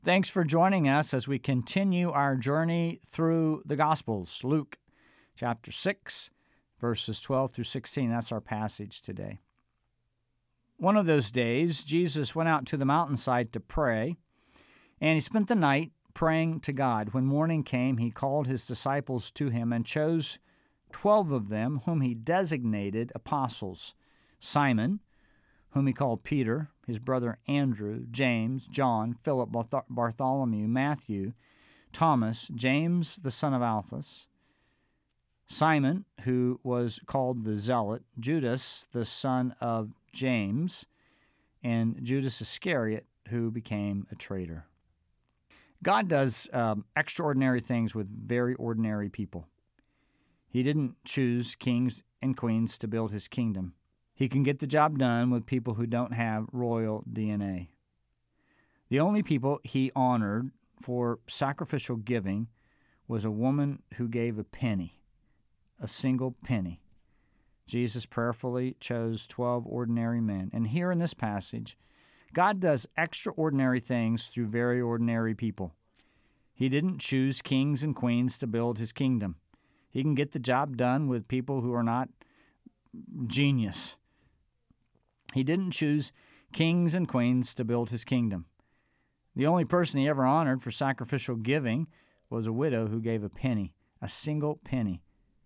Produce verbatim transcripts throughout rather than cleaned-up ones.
Thanks for joining us as we continue our journey through the Gospels. Luke chapter six, verses twelve through sixteen. That's our passage today. One of those days, Jesus went out to the mountainside to pray, and he spent the night praying to God. When morning came, he called his disciples to him and chose twelve of them, whom he designated apostles: Simon, whom he called Peter, his brother Andrew, James, John, Philip, Bartholomew, Matthew, Thomas, James the son of Alphaeus, Simon, who was called the Zealot, Judas the son of James, and Judas Iscariot, who became a traitor. God does um, extraordinary things with very ordinary people. He didn't choose kings and queens to build his kingdom. He can get the job done with people who don't have royal D N A. The only people he honored for sacrificial giving was a woman who gave a penny, a single penny. Jesus prayerfully chose twelve ordinary men. And here in this passage, God does extraordinary things through very ordinary people. He didn't choose kings and queens to build his kingdom. He can get the job done with people who are not genius. He didn't choose kings and queens to build his kingdom. The only person he ever honored for sacrificial giving was a widow who gave a penny, a single penny.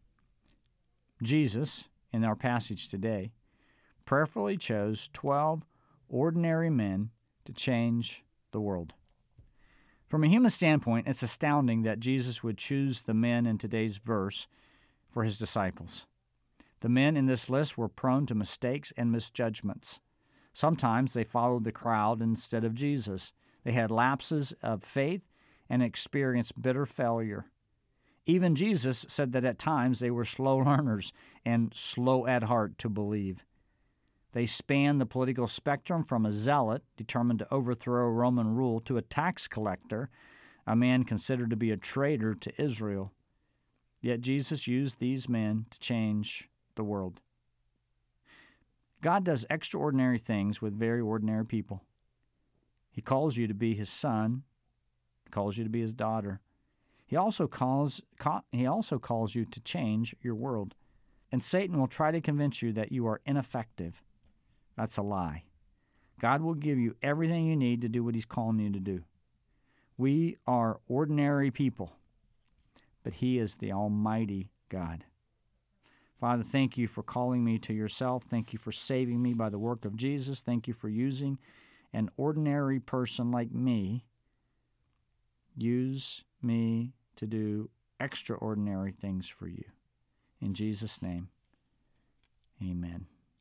Jesus, in our passage today, prayerfully chose twelve ordinary men to change the world. From a human standpoint, it's astounding that Jesus would choose the men in today's verse for his disciples. The men in this list were prone to mistakes and misjudgments. Sometimes they followed the crowd instead of Jesus. They had lapses of faith and experienced bitter failure. Even Jesus said that at times they were slow learners and slow at heart to believe. They spanned the political spectrum from a zealot determined to overthrow Roman rule to a tax collector, a man considered to be a traitor to Israel. Yet Jesus used these men to change the world. God does extraordinary things with very ordinary people. He calls you to be his son, calls you to be his daughter. He also calls he also calls you to change your world. And Satan will try to convince you that you are ineffective. That's a lie. God will give you everything you need to do what he's calling you to do. We are ordinary people, but he is the Almighty God. Father, thank you for calling me to yourself. Thank you for saving me by the work of Jesus. Thank you for using an ordinary person like me. Use me to do extraordinary things for you. In Jesus' name, amen.